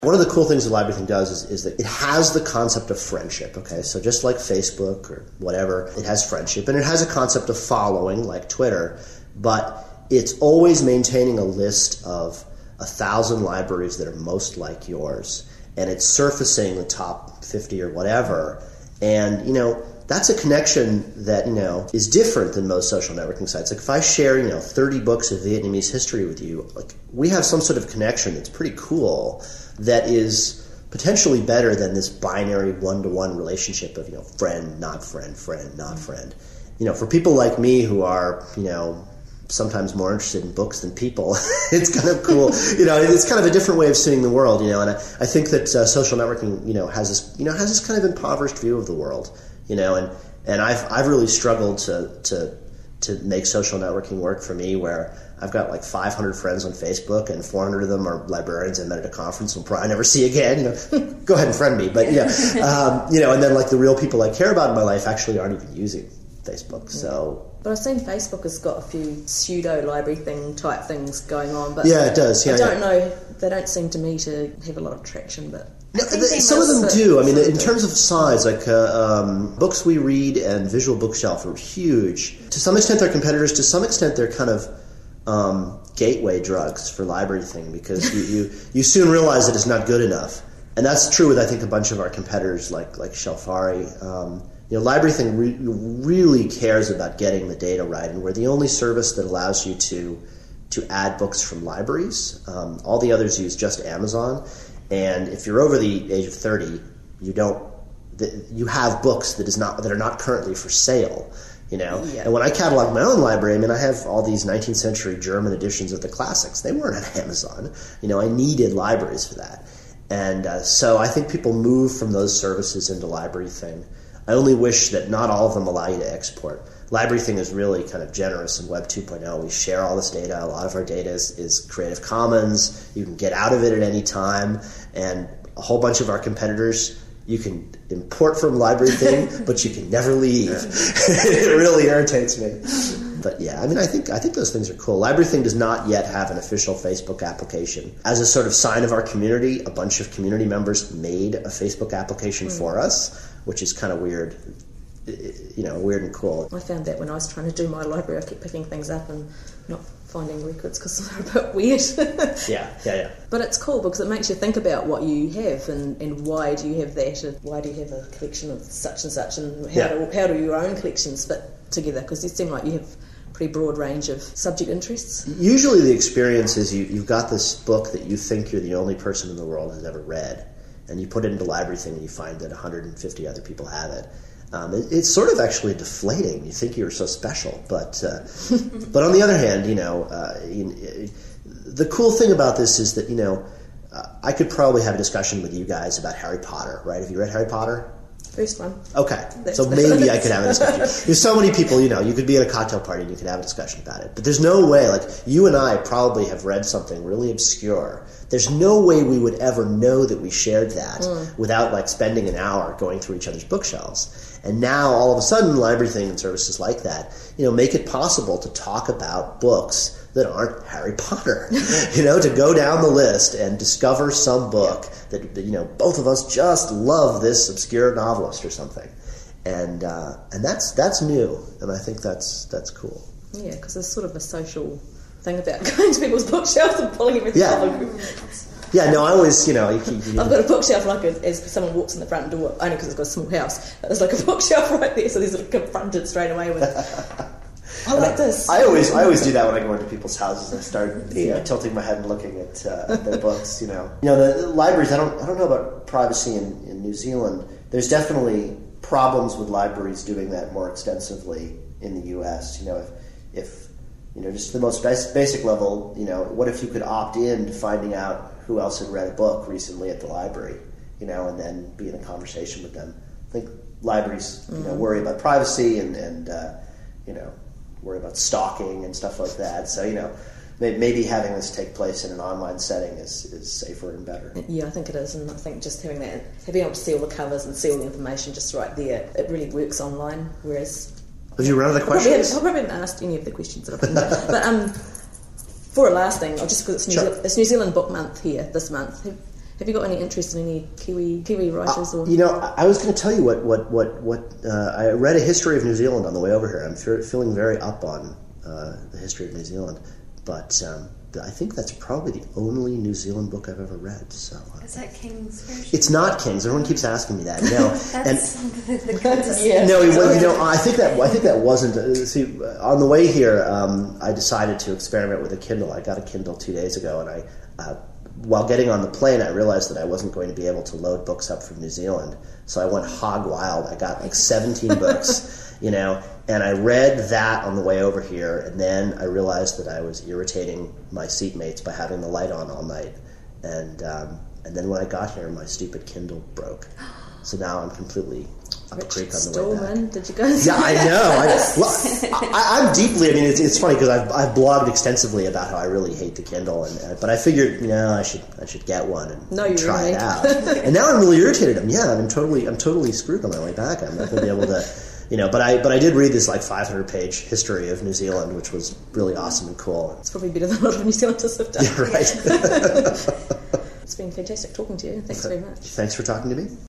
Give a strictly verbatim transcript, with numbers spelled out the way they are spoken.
One of the cool things the library thing does is, is that it has the concept of friendship, okay? So just like Facebook or whatever, it has friendship. And it has a concept of following, like Twitter, but it's always maintaining a list of a thousand libraries that are most like yours. And it's surfacing the top fifty or whatever. And, you know, that's a connection that, you know, is different than most social networking sites. Like if I share, you know, thirty books of Vietnamese history with you, like we have some sort of connection that's pretty cool that is potentially better than this binary one-to-one relationship of, you know, friend, not friend, friend, not friend. You know, for people like me who are, you know, sometimes more interested in books than people, it's kind of cool. You know, it's kind of a different way of seeing the world, you know, and I, I think that uh, social networking, you know, has this, you know, has this kind of impoverished view of the world. You know, and, and I've I've really struggled to, to to make social networking work for me, where I've got like five hundred friends on Facebook and four hundred of them are librarians I met at a conference we'll probably never see again. You know, go ahead and friend me, but yeah, um, you know, and then like the real people I care about in my life actually aren't even using Facebook. So, but I've seen Facebook has got a few pseudo library thing type things going on, but yeah, it does. Yeah, I don't yeah. know. They don't seem to me to have a lot of traction, but. No, they, some of them do. I mean, in terms of size, like uh, um, Books We Read and Visual Bookshelf are huge. To some extent, they're competitors. To some extent, they're kind of um, gateway drugs for library thing, because you, you, you soon realize that it's not good enough. And that's true with, I think, a bunch of our competitors like like Shelfari. Um, you know, library thing re- really cares about getting the data right, and we're the only service that allows you to to add books from libraries. Um, all the others use just Amazon. And if you're over the age of thirty, you don't. The, you have books that is not that are not currently for sale, you know. Yeah. And when I catalog my own library, I mean, I have all these nineteenth century German editions of the classics. They weren't on Amazon. You know, I needed libraries for that, and uh, so I think people move from those services into library thing. I only wish that not all of them allow you to export. Library thing is really kind of generous in Web two point oh. We share all this data. A lot of our data is, is Creative Commons. You can get out of it at any time. And a whole bunch of our competitors, you can import from Library thing, but you can never leave. It really irritates me. But yeah, I mean, I think I think those things are cool. Library thing does not yet have an official Facebook application. As a sort of sign of our community, a bunch of community members made a Facebook application mm. for us, which is kind of weird. You know, weird and cool. I found that when I was trying to do my library, I kept picking things up and not finding records because they're a bit weird. yeah, yeah, yeah. But it's cool because it makes you think about what you have and, and why do you have that, and why do you have a collection of such and such, and how, yeah. do, how do your own collections fit together? Because you seem like you have a pretty broad range of subject interests. Usually the experience is you, you've got this book that you think you're the only person in the world has ever read, and you put it into Library thing and you find that one hundred fifty other people have it. Um, it, it's sort of actually deflating. You think you're so special, but uh, but on the other hand, you know, uh, you, the cool thing about this is that, you know, uh, I could probably have a discussion with you guys about Harry Potter, right? Have you read Harry Potter? First one. Okay, That's so maybe I could have a discussion. There's so many people, you know, you could be at a cocktail party and you could have a discussion about it. But there's no way, like, you and I probably have read something really obscure. There's no way we would ever know that we shared that mm. without, like, spending an hour going through each other's bookshelves. And now, all of a sudden, library thing and services like that, you know, make it possible to talk about books that aren't Harry Potter. You know, to go down the list and discover some book that, that, you know, both of us just love this obscure novelist or something. And uh, and that's that's new, and I think that's that's cool. Yeah, because there's sort of a social thing about going to people's bookshelves and pulling everything yeah. off. Yeah, no, I always, you know... You, you, I've got a bookshelf like a, as someone walks in the front door, only because it's got a small house. There's like a bookshelf right there, so they're sort of confronted straight away with, I like this. I always I always do that when I go into people's houses. I start yeah. you know, tilting my head and looking at, uh, at their books, you know. You know, the, the libraries, I don't I don't know about privacy in, in New Zealand. There's definitely problems with libraries doing that more extensively in the U S. You know, if, if you know, just the most basic level, you know, what if you could opt in to finding out who else had read a book recently at the library, you know, and then be in a conversation with them. I think libraries, you know, worry about privacy and, and uh, you know, worry about stalking and stuff like that. So, you know, maybe having this take place in an online setting is, is safer and better. Yeah, I think it is, and I think just having that, being able to see all the covers and see all the information just right there, it really works online, whereas... Have you run out of the questions? I probably haven't asked any of the questions that I've been there. But, um... for a last thing, or just because it's New, sure. Zealand, it's New Zealand Book Month here this month, have, Have you got any interest in any Kiwi Kiwi writers? Uh, or you know, I was going to tell you what what what what uh, I read a history of New Zealand on the way over here. I'm fe- feeling very up on uh, the history of New Zealand, but um, I think that's probably the only New Zealand book I've ever read. So uh, is that King's Version? It's not King's. Everyone keeps asking me that. No, that's and the, the yeah. no, it, you know, I think that I think that wasn't. Uh, see, on the way here, um, I decided to experiment with a Kindle. I got a Kindle two days ago, and I. Uh, While getting on the plane, I realized that I wasn't going to be able to load books up from New Zealand, so I went hog wild. I got like seventeen books, you know, and I read that on the way over here, and then I realized that I was irritating my seatmates by having the light on all night, and um, and then when I got here, my stupid Kindle broke, so now I'm completely up a creek on the way back. Stallman, did you guys? Yeah, I know. I, well, I, I'm deeply. I mean, it's, it's funny because I've, I've blogged extensively about how I really hate the Kindle, and uh, but I figured, you know, I should I should get one and No, you try really it out. And now I'm really irritated. I'm yeah, I'm totally I'm totally screwed on my way back. I'm not going to be able to, you know. But I but I did read this like five hundred page history of New Zealand, which was really awesome and cool. It's probably better than a lot of New Zealanders have done. Yeah, right. It's been fantastic talking to you. Thanks very much. Thanks for talking to me.